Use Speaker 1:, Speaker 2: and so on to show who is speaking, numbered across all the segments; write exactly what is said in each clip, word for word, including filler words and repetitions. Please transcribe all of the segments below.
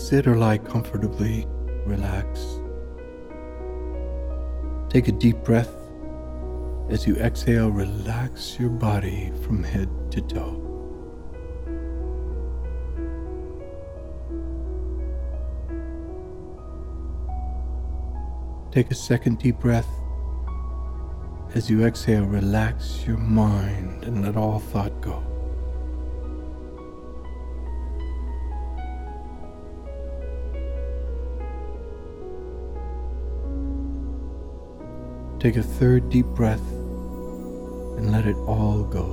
Speaker 1: sit or lie comfortably, relax. Take a deep breath. As you exhale, relax your body from head to toe. Take a second deep breath. As you exhale, relax your mind and let all thought go. Take a third deep breath and let it all go.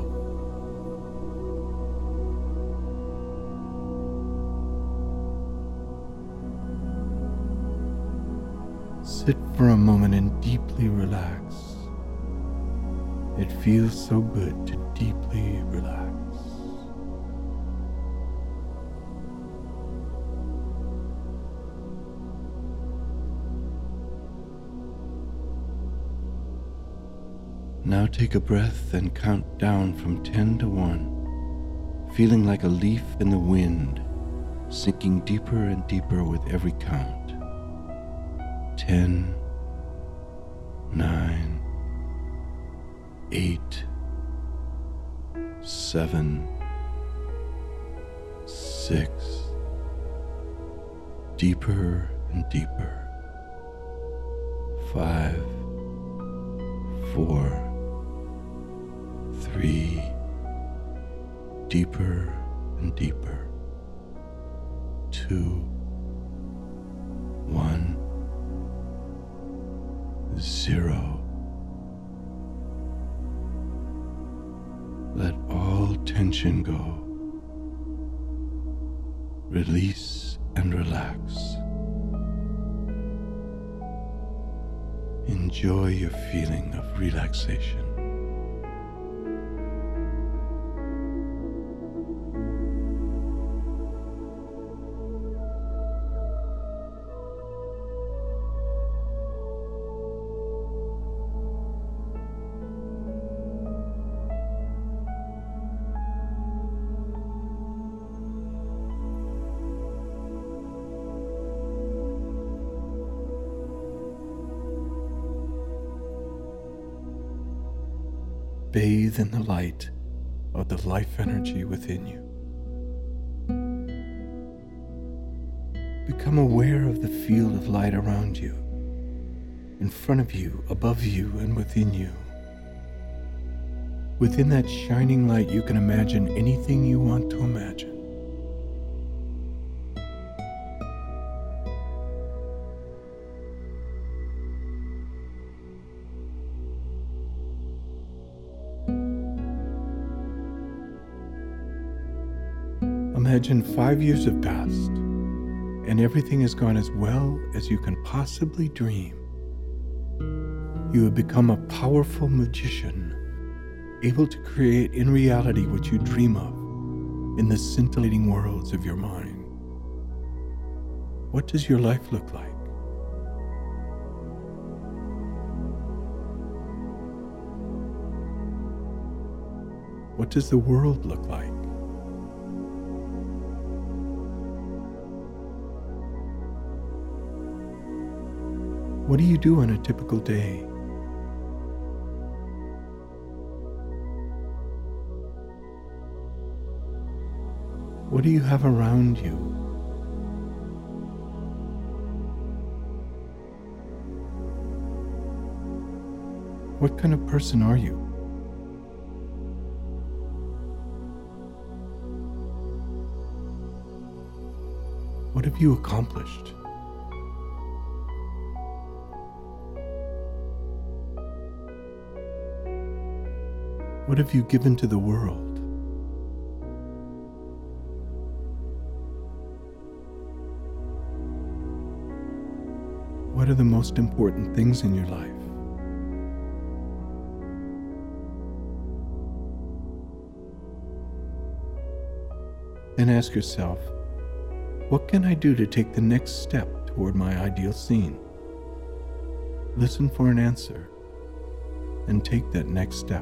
Speaker 1: Sit for a moment and deeply relax. It feels so good to deeply relax. Now take a breath and count down from ten to one, feeling like a leaf in the wind, sinking deeper and deeper with every count. Ten, nine, eight, seven, six, deeper and deeper. Five, four, three, deeper and deeper. Two, one, zero. Let all tension go. Release and relax. Enjoy your feeling of relaxation. Bathe in the light of the life energy within you. Become aware of the field of light around you, in front of you, above you, and within you. Within that shining light, you can imagine anything you want to imagine. Imagine five years have passed, and everything has gone as well as you can possibly dream. You have become a powerful magician, able to create in reality what you dream of in the scintillating worlds of your mind. What does your life look like? What does the world look like? What do you do on a typical day? What do you have around you? What kind of person are you? What have you accomplished? What have you given to the world? What are the most important things in your life? Then ask yourself, what can I do to take the next step toward my ideal scene? Listen for an answer and take that next step.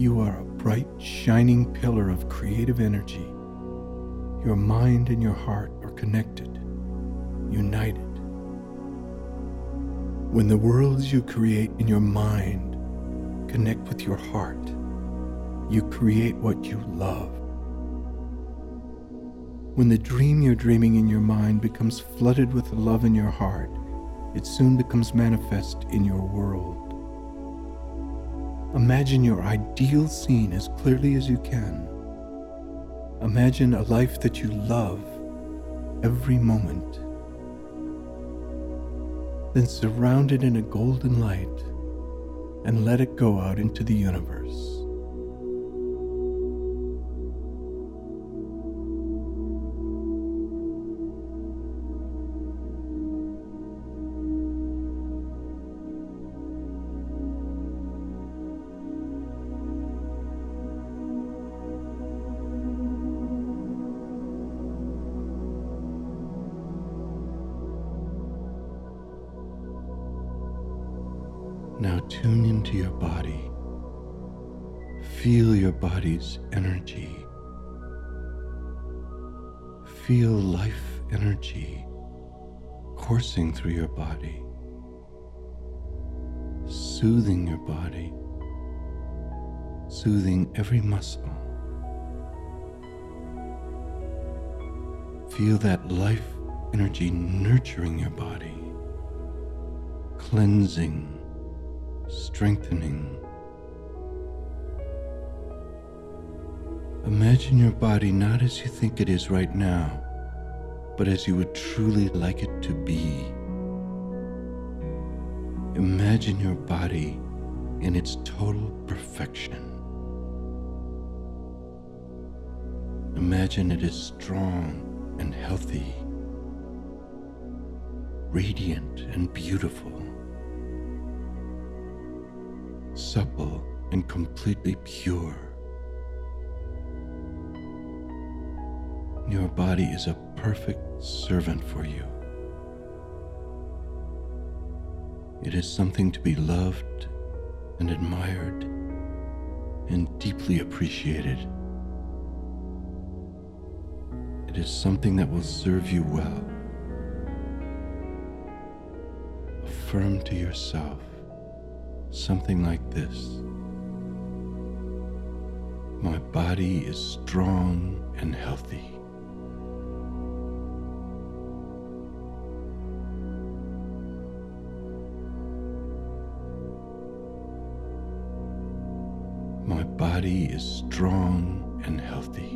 Speaker 1: You are a bright, shining pillar of creative energy. Your mind and your heart are connected, united. When the worlds you create in your mind connect with your heart, you create what you love. When the dream you're dreaming in your mind becomes flooded with the love in your heart, it soon becomes manifest in your world. Imagine your ideal scene as clearly as you can. Imagine a life that you love every moment. Then surround it in a golden light and let it go out into the universe. Now tune into your body. Feel your body's energy. Feel life energy coursing through your body, soothing your body, soothing every muscle. Feel that life energy nurturing your body, cleansing, strengthening. Imagine your body not as you think it is right now, but as you would truly like it to be. Imagine your body in its total perfection. Imagine it is strong and healthy, radiant and beautiful, supple and completely pure. Your body is a perfect servant for you. It is something to be loved and admired and deeply appreciated. It is something that will serve you well. Affirm to yourself something like this: my body is strong and healthy. My body is strong and healthy.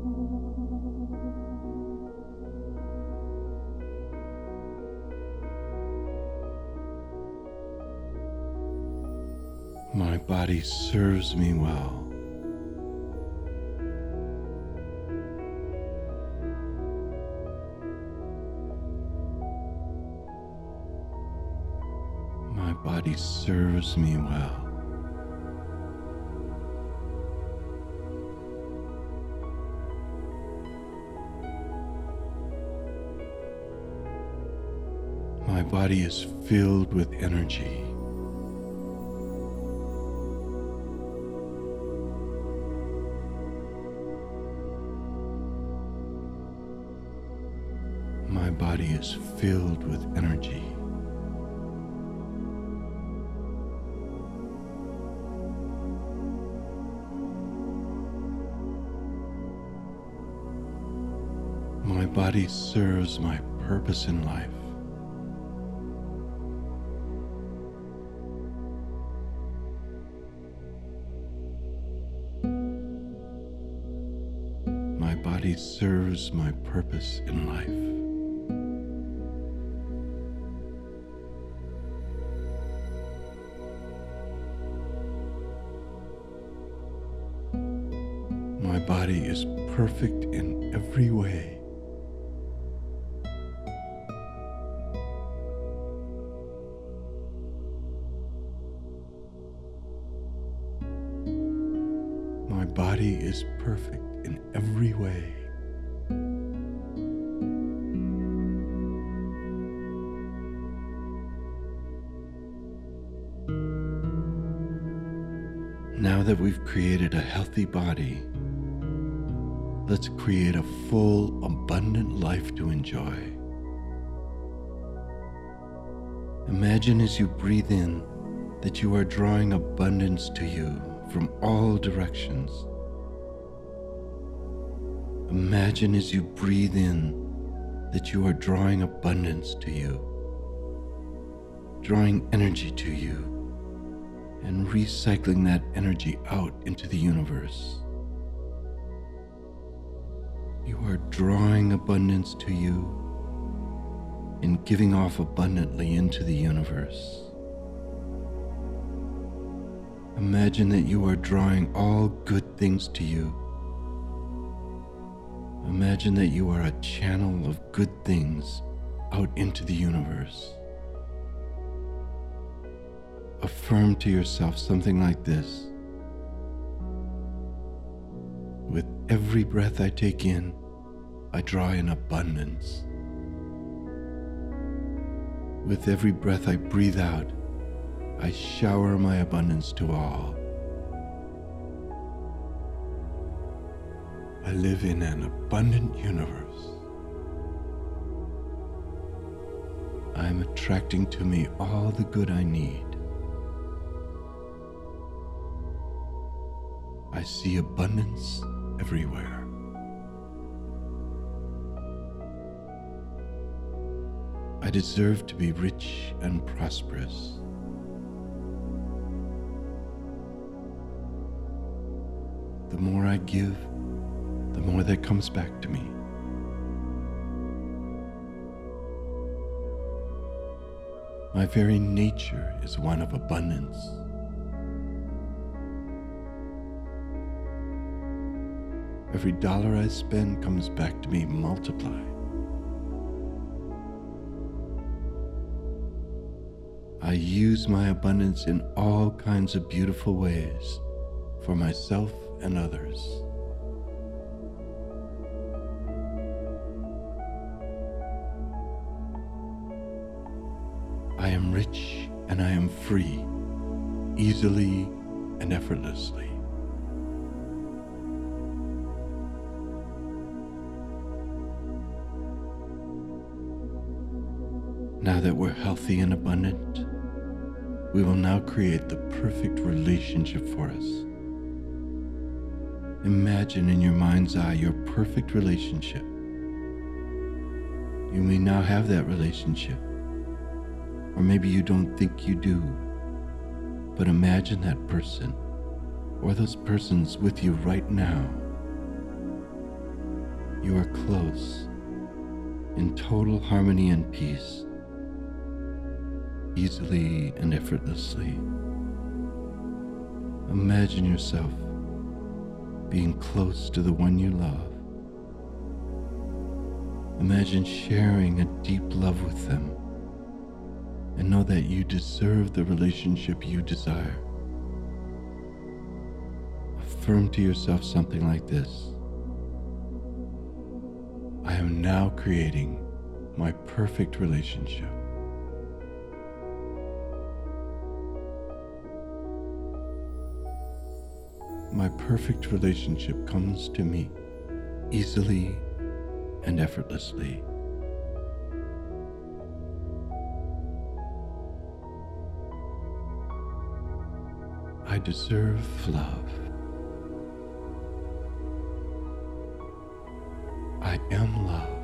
Speaker 1: My body serves me well. My body serves me well. My body is filled with energy. My body is filled with energy. My body serves my purpose in life. My body serves my purpose in life. My body is perfect in every way. My body is perfect in every way. Now that we we've created a healthy body, let's create a full, abundant life to enjoy. Imagine as you breathe in that you are drawing abundance to you from all directions. Imagine as you breathe in that you are drawing abundance to you, drawing energy to you, and recycling that energy out into the universe. You are drawing abundance to you and giving off abundantly into the universe. Imagine that you are drawing all good things to you. Imagine that you are a channel of good things out into the universe. Affirm to yourself something like this: with every breath I take in, I draw in abundance. With every breath I breathe out, I shower my abundance to all. I live in an abundant universe. I am attracting to me all the good I need. I see abundance everywhere. I deserve to be rich and prosperous. The more I give, the more that comes back to me. My very nature is one of abundance. Every dollar I spend comes back to me multiplied. I use my abundance in all kinds of beautiful ways for myself and others. I am rich and I am free, easily and effortlessly. Now that we're healthy and abundant, we will now create the perfect relationship for us. Imagine in your mind's eye your perfect relationship. You may now have that relationship, or maybe you don't think you do, but imagine that person or those persons with you right now. You are close, in total harmony and peace, easily and effortlessly. Imagine yourself being close to the one you love. Imagine sharing a deep love with them, and know that you deserve the relationship you desire. Affirm to yourself something like this: I am now creating my perfect relationship. My perfect relationship comes to me easily and effortlessly. I deserve love. I am love.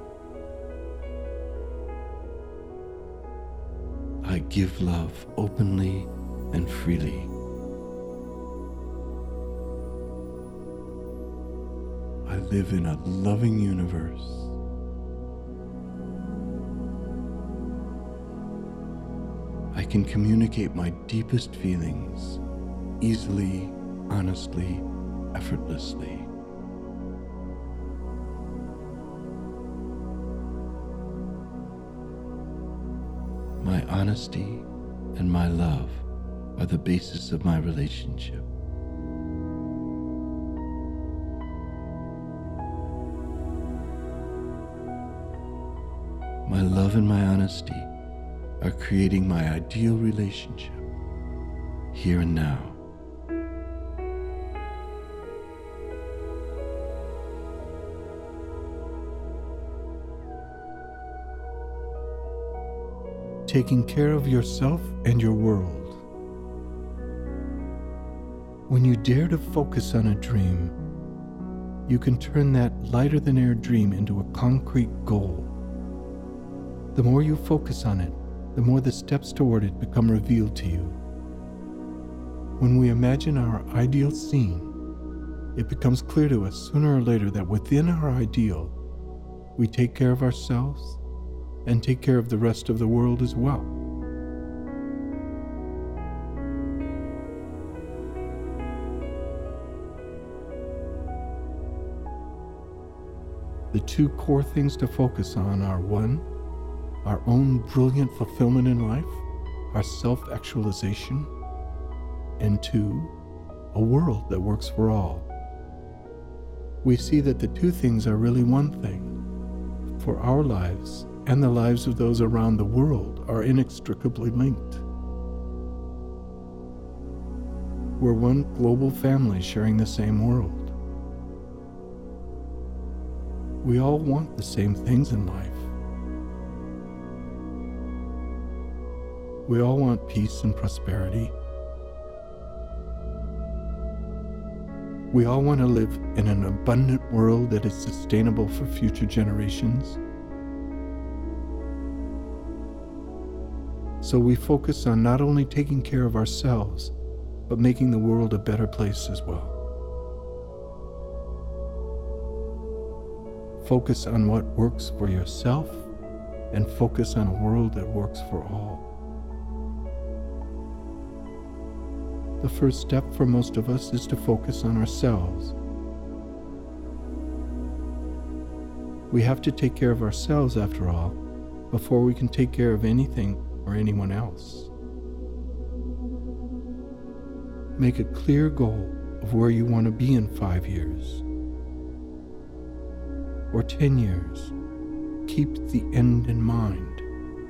Speaker 1: I give love openly and freely. I live in a loving universe. I can communicate my deepest feelings easily, honestly, effortlessly. My honesty and my love are the basis of my relationship. My love and my honesty are creating my ideal relationship here and now. taking care of yourself and your world. When you dare to focus on a dream, you can turn that lighter-than-air dream into a concrete goal. The more you focus on it, the more the steps toward it become revealed to you. When we imagine our ideal scene, it becomes clear to us sooner or later that within our ideal, we take care of ourselves and take care of the rest of the world as well. The two core things to focus on are one, our own brilliant fulfillment in life, our self-actualization, and two, a world that works for all. We see that the two things are really one thing, for our lives and the lives of those around the world are inextricably linked. We're one global family sharing the same world. We all want the same things in life. We all want peace and prosperity. We all want to live in an abundant world that is sustainable for future generations. So we focus on not only taking care of ourselves, but making the world a better place as well. Focus on what works for yourself and focus on a world that works for all. The first step for most of us is to focus on ourselves. We have to take care of ourselves, after all, before we can take care of anything or anyone else. Make a clear goal of where you want to be in five years or ten years. Keep the end in mind.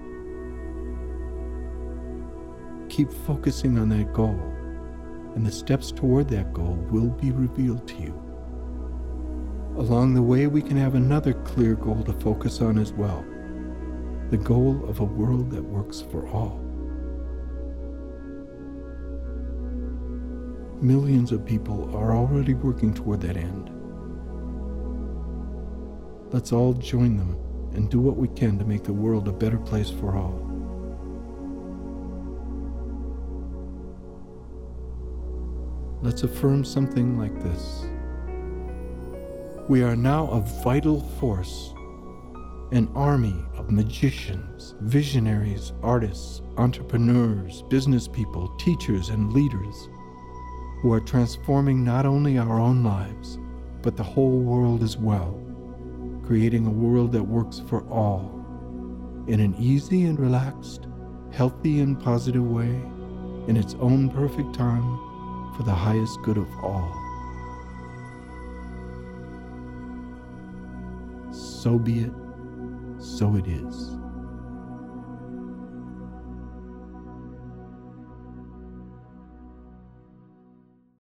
Speaker 1: Keep focusing on that goal, and the steps toward that goal will be revealed to you. Along the way, we can have another clear goal to focus on as well, the goal of a world that works for all. Millions of people are already working toward that end. Let's all join them and do what we can to make the world a better place for all. Let's affirm something like this. We are now a vital force, an army of magicians, visionaries, artists, entrepreneurs, business people, teachers, and leaders who are transforming not only our own lives, but the whole world as well, creating a world that works for all in an easy and relaxed, healthy and positive way, in its own perfect time, for the highest good of all. So be it, so it is.